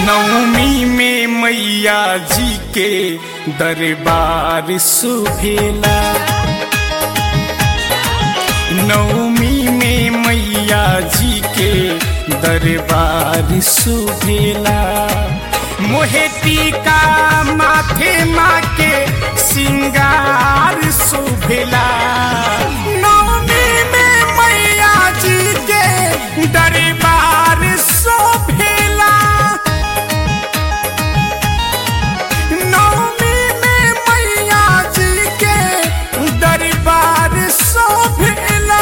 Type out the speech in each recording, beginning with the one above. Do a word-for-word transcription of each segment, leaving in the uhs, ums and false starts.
नवमी में मैया जी के दरबार सुभेला। नवमी में मैया जी के दरबार सुभेला। मोहे टीका माथे माँ के सिंगार सुभेला। नवमी में मैया जी के दरबार सुभेला। नवमी में मैया जी के दरबार सुभेला।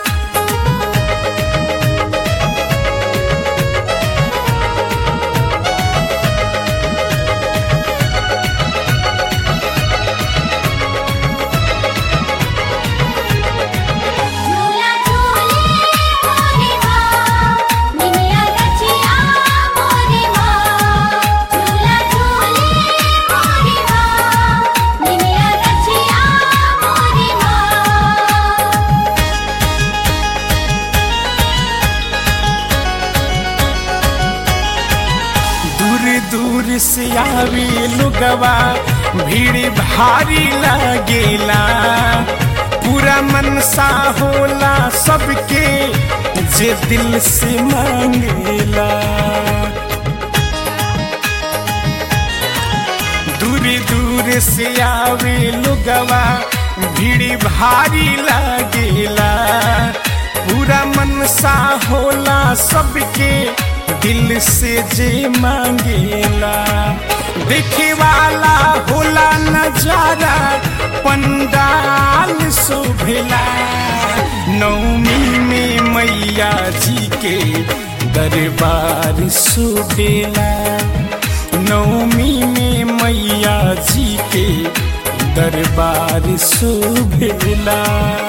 दूर से आवे लोगवा भीड़ भारी लगेला। पूरा मनसा होला सबके जे दिल से मांगेला। दूर दूर से आवे लोगवा भीड़ भारी लगेला। पूरा मनसा होला सबके दिल से जे मांगेला। देखे वाला होला नजारा पंडाल शोभेला। नवमी में मैया जी के दरबार शोभेला। नवमी में मैया जी के दरबार शोभेला।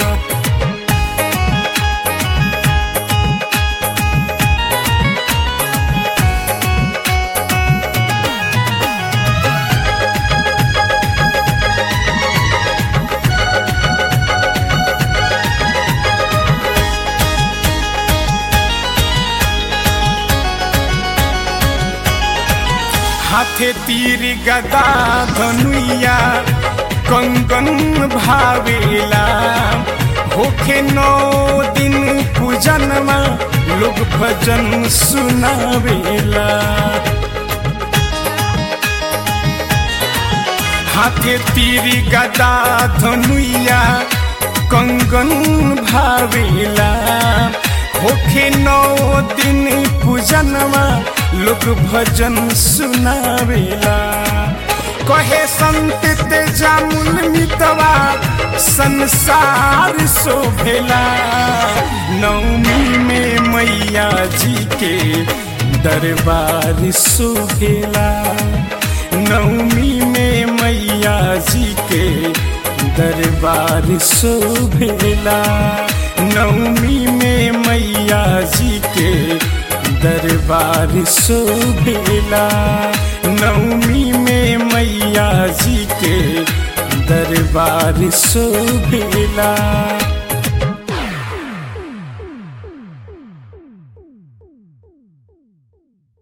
हाथे तीर गदा धनुया कंगन भावेला। होखे नौ दिन पूजनमा लोग भजन सुनावेला। हाथे तीर गदा धनुया कंगन भावेला। होखे नौ दिन पूजनमा लोग भजन सुनावेला। कहे संत तेजामुल मितवा संसार शोभेला। नवमी में मैया जी के दरबार शोभेला। नवमी में मैया जी के दरबार शोभेला। नवमी में मैया जी के दरबार शोभेला। नवमी में मैया जी के दरबार शोभेला।